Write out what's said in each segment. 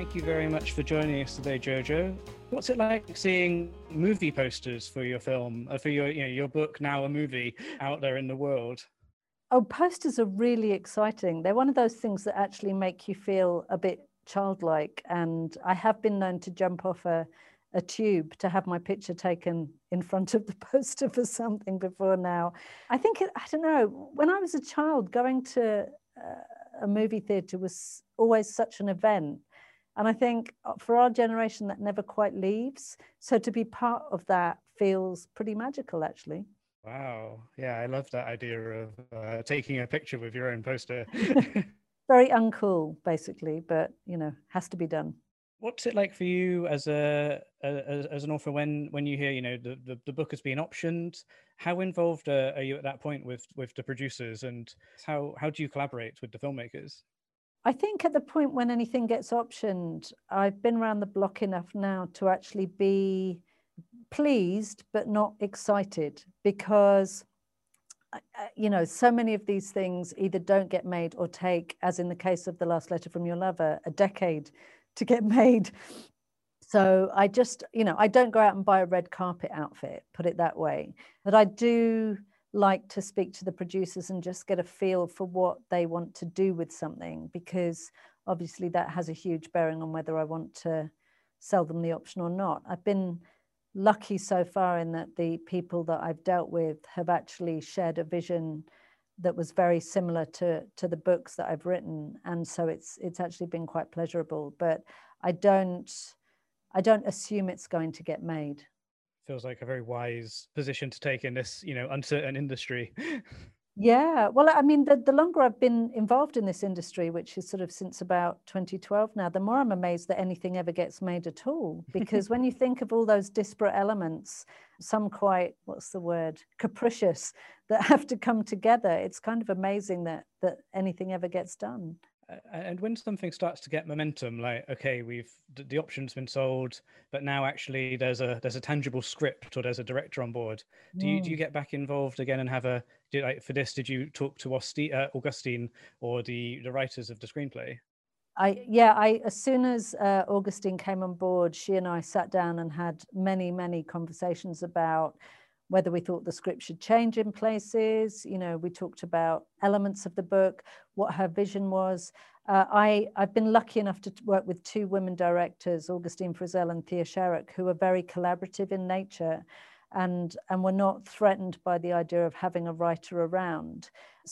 Thank you very much for joining us today, Jojo. What's it like seeing movie posters for your film, for your book, now a movie, out there in the world? Oh, posters are really exciting. They're one of those things that actually make you feel a bit childlike. And I have been known to jump off a tube to have my picture taken in front of the poster for something before now. I think, I don't know, when I was a child, going to a movie theatre was always such an event. And I think for our generation, that never quite leaves. So to be part of that feels pretty magical, actually. Wow. Yeah, I love that idea of taking a picture with your own poster. Very uncool, basically, but, has to be done. What's it like for you as an author when you hear, the book has been optioned? How involved are you at that point with the producers, and how do you collaborate with the filmmakers? I think at the point when anything gets optioned, I've been around the block enough now to actually be pleased but not excited, because so many of these things either don't get made or take, as in the case of The Last Letter from Your Lover, a decade to get made. So I just, I don't go out and buy a red carpet outfit, put it that way. But I do like to speak to the producers and just get a feel for what they want to do with something, because obviously that has a huge bearing on whether I want to sell them the option or not. I've been lucky so far in that the people that I've dealt with have actually shared a vision that was very similar to the books that I've written, and so it's actually been quite pleasurable. But I don't assume it's going to get made. Feels like a very wise position to take in this, uncertain industry. Yeah, well, I mean, the longer I've been involved in this industry, which is sort of since about 2012 now, the more I'm amazed that anything ever gets made at all. Because when you think of all those disparate elements, some quite, what's the word, capricious, that have to come together, it's kind of amazing that anything ever gets done. And when something starts to get momentum, like, okay, the option's been sold, but now actually there's a tangible script, or there's a director on board. Do you get back involved again and have for this? Did you talk to Augustine or the writers of the screenplay? As soon as Augustine came on board, she and I sat down and had many, many conversations about whether we thought the script should change in places. We talked about elements of the book, what her vision was. I've been lucky enough to work with two women directors, Augustine Frizzell and Thea Sharrock, who are very collaborative in nature and were not threatened by the idea of having a writer around.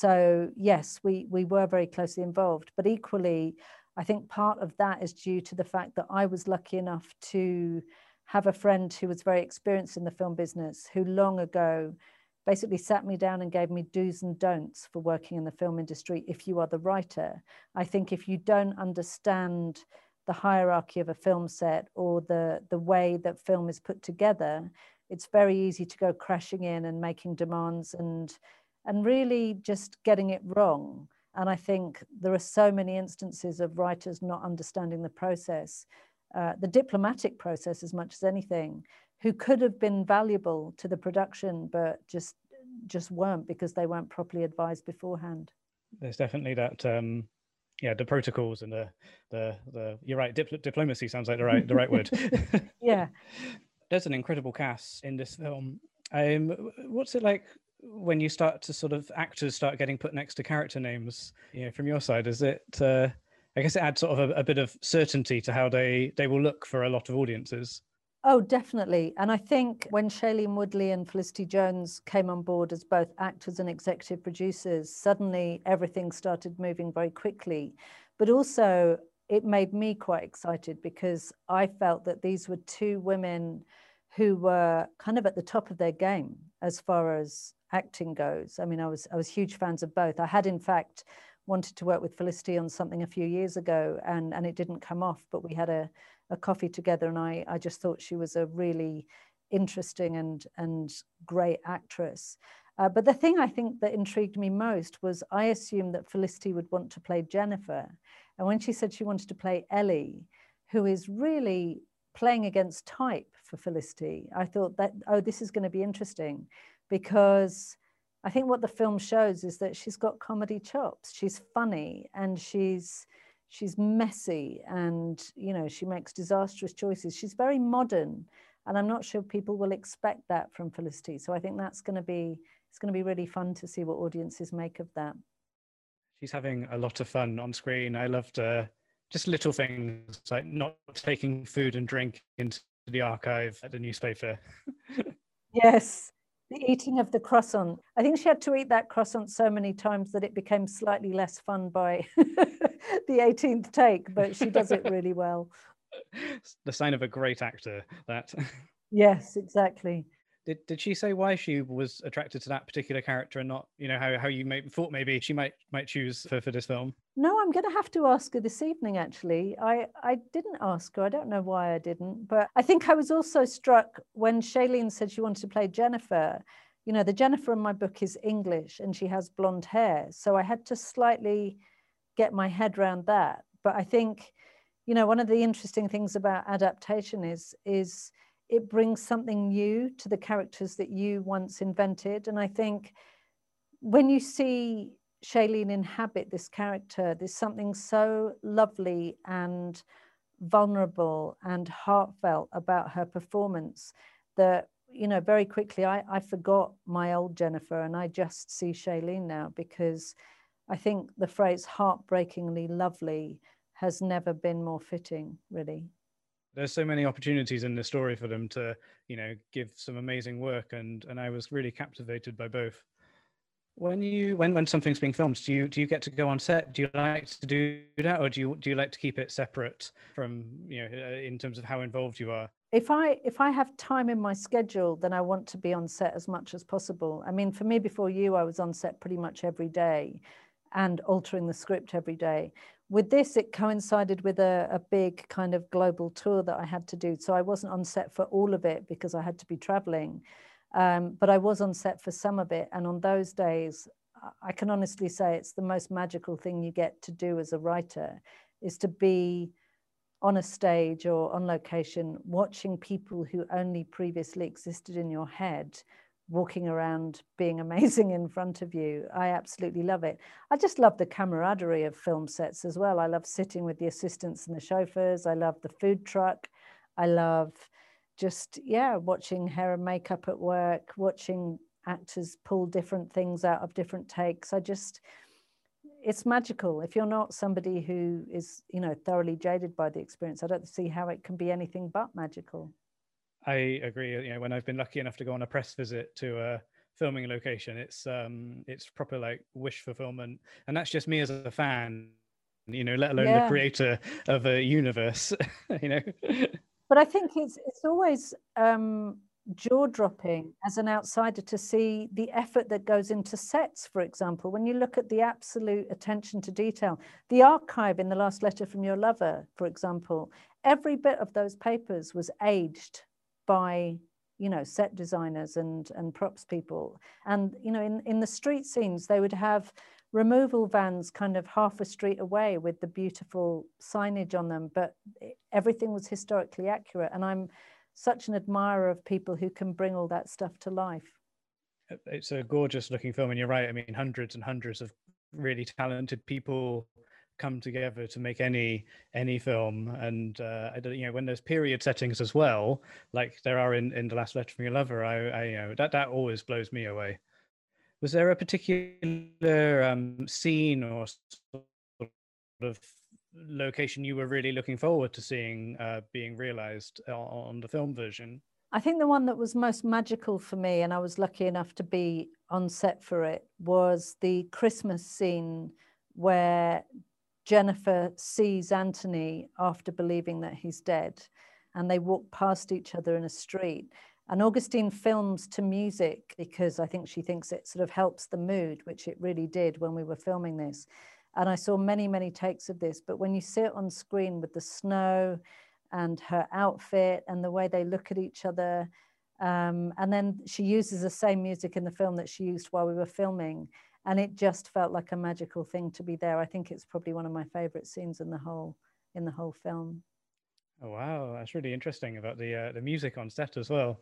So yes, we were very closely involved, but equally, I think part of that is due to the fact that I was lucky enough to have a friend who was very experienced in the film business, who long ago basically sat me down and gave me do's and don'ts for working in the film industry if you are the writer. I think if you don't understand the hierarchy of a film set or the way that film is put together, it's very easy to go crashing in and making demands and really just getting it wrong. And I think there are so many instances of writers not understanding the process, the diplomatic process as much as anything, who could have been valuable to the production, but just weren't, because they weren't properly advised beforehand. There's definitely that, the protocols and the you're right, diplomacy sounds like the right word. Yeah. There's an incredible cast in this film. What's it like when you start to sort of actors start getting put next to character names? From your side, is it? I guess it adds sort of a bit of certainty to how they will look for a lot of audiences. Oh, definitely. And I think when Shailene Woodley and Felicity Jones came on board as both actors and executive producers, suddenly everything started moving very quickly. But also, it made me quite excited, because I felt that these were two women who were kind of at the top of their game as far as acting goes. I mean, I was huge fans of both. I had, in fact, wanted to work with Felicity on something a few years ago, and it didn't come off, but we had a coffee together, and I just thought she was a really interesting and great actress. But the thing I think that intrigued me most was I assumed that Felicity would want to play Jennifer. And when she said she wanted to play Ellie, who is really playing against type for Felicity, I thought that, oh, this is going to be interesting, because I think what the film shows is that she's got comedy chops. She's funny, and she's she's messy, and you know, she makes disastrous choices. She's very modern, and I'm not sure people will expect that from Felicity. So I think it's going to be really fun to see what audiences make of that. She's having a lot of fun on screen. I loved just little things like not taking food and drink into the archive at the newspaper. Yes, the eating of the croissant. I think she had to eat that croissant so many times that it became slightly less fun by the 18th take, but she does it really well. The sign of a great actor, that. Yes, exactly. Did she say why she was attracted to that particular character and not, you know, how you thought maybe she might choose for this film? No, I'm going to have to ask her this evening, actually. I didn't ask her. I don't know why I didn't. But I think I was also struck when Shailene said she wanted to play Jennifer. You know, the Jennifer in my book is English and she has blonde hair. So I had to slightly get my head around that. But I think, you know, one of the interesting things about adaptation is it brings something new to the characters that you once invented. And I think when you see Shailene inhabit this character, there's something so lovely and vulnerable and heartfelt about her performance that, you know, very quickly I forgot my old Jennifer and I just see Shailene now, because I think the phrase heartbreakingly lovely has never been more fitting, really. There's so many opportunities in the story for them to, you know, give some amazing work, and I was really captivated by both. When something's being filmed, do you get to go on set? Do you like to do that, or do you like to keep it separate from, you know, in terms of how involved you are? If I have time in my schedule, then I want to be on set as much as possible. I mean, for me, before you, I was on set pretty much every day and altering the script every day. With this, it coincided with a big kind of global tour that I had to do. So I wasn't on set for all of it because I had to be traveling. But I was on set for some of it. And on those days, I can honestly say it's the most magical thing you get to do as a writer, is to be on a stage or on location, watching people who only previously existed in your head walking around being amazing in front of you. I absolutely love it. I just love the camaraderie of film sets as well. I love sitting with the assistants and the chauffeurs. I love the food truck. I love just, yeah, watching hair and makeup at work, watching actors pull different things out of different takes. It's magical. If you're not somebody who is, you know, thoroughly jaded by the experience, I don't see how it can be anything but magical. I agree. You know, when I've been lucky enough to go on a press visit to a filming location, it's proper like wish fulfillment, and that's just me as a fan, you know, let alone the creator of a universe. You know. But I think it's always jaw-dropping as an outsider to see the effort that goes into sets. For example, when you look at the absolute attention to detail, the archive in The Last Letter from Your Lover, for example, every bit of those papers was aged by, you know, set designers and props people. And, you know, in the street scenes, they would have removal vans kind of half a street away with the beautiful signage on them, but everything was historically accurate. And I'm such an admirer of people who can bring all that stuff to life. It's a gorgeous looking film, and you're right. I mean, hundreds and hundreds of really talented people come together to make any film, and you know, when there's period settings as well, like there are in The Last Letter from Your Lover, I you know, that always blows me away. Was there a particular scene or sort of location you were really looking forward to seeing being realized on the film version? I think the one that was most magical for me, and I was lucky enough to be on set for it, was the Christmas scene where Jennifer sees Anthony after believing that he's dead, and they walk past each other in a street. And Augustine films to music because I think she thinks it sort of helps the mood, which it really did when we were filming this. And I saw many, many takes of this, but when you see it on screen with the snow and her outfit and the way they look at each other, and then she uses the same music in the film that she used while we were filming, and it just felt like a magical thing to be there. I think it's probably one of my favorite scenes in the whole film. Oh wow, that's really interesting about the music on set as well.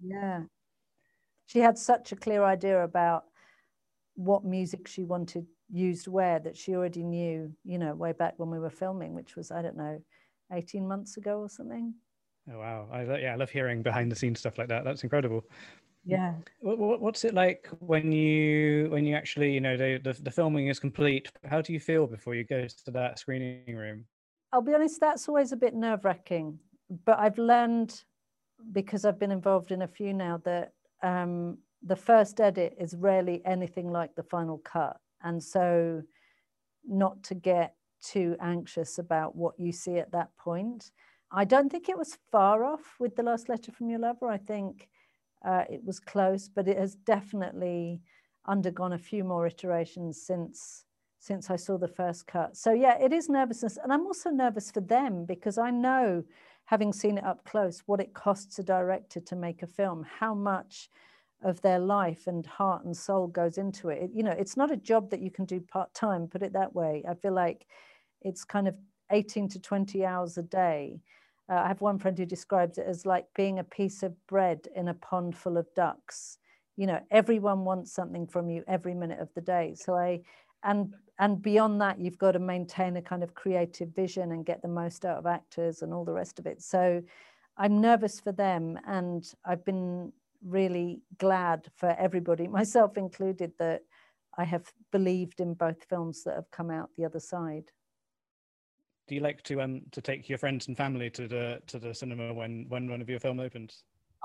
Yeah, she had such a clear idea about what music she wanted used wear that she already knew, you know, way back when we were filming, which was, I don't know, 18 months ago or something. Oh, wow. I love hearing behind the scenes stuff like that. That's incredible. Yeah. What's it like when you actually, you know, the filming is complete? How do you feel before you go to that screening room? I'll be honest, that's always a bit nerve-wracking, but I've learned, because I've been involved in a few now, that the first edit is rarely anything like the final cut. And so not to get too anxious about what you see at that point. I don't think it was far off with The Last Letter from Your Lover. I think it was close, but it has definitely undergone a few more iterations since I saw the first cut. So yeah, it is nervousness. And I'm also nervous for them, because I know, having seen it up close, what it costs a director to make a film, how much of their life and heart and soul goes into it. You know, it's not a job that you can do part-time, put it that way. I feel like it's kind of 18 to 20 hours a day. I have one friend who describes it as like being a piece of bread in a pond full of ducks. You know, everyone wants something from you every minute of the day. So and beyond that, you've got to maintain a kind of creative vision and get the most out of actors and all the rest of it. So I'm nervous for them, and I've been really glad for everybody, myself included, that I have believed in both films that have come out the other side. Do you like to take your friends and family to the cinema when one of your film opens?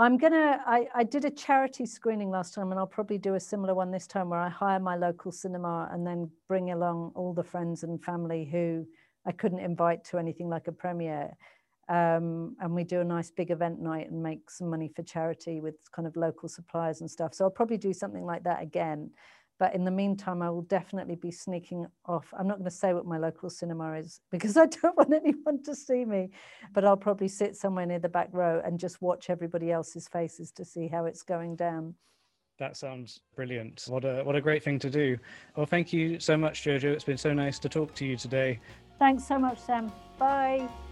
I did a charity screening last time, and I'll probably do a similar one this time, where I hire my local cinema and then bring along all the friends and family who I couldn't invite to anything like a premiere. And we do a nice big event night and make some money for charity with kind of local suppliers and stuff. So I'll probably do something like that again. But in the meantime, I will definitely be sneaking off. I'm not going to say what my local cinema is, because I don't want anyone to see me, but I'll probably sit somewhere near the back row and just watch everybody else's faces to see how it's going down. That sounds brilliant. What a great thing to do. Well, thank you so much, Jojo. It's been so nice to talk to you today. Thanks so much, Sam. Bye.